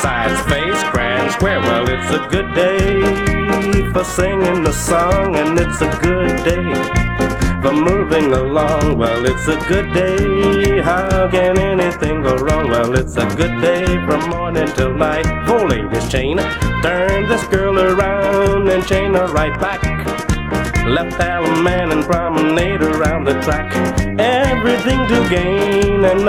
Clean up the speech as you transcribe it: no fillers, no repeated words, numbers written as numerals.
sides, face, grand, square. Well, it's a good day for singing the song, and it's a good day for moving along. Well, it's a good day. How can anything go wrong? Well, it's a good day from morning till night. Four ladies chain, turn this girl around and chain her right back. Left Allemande and promenade around the track. Everything to gain and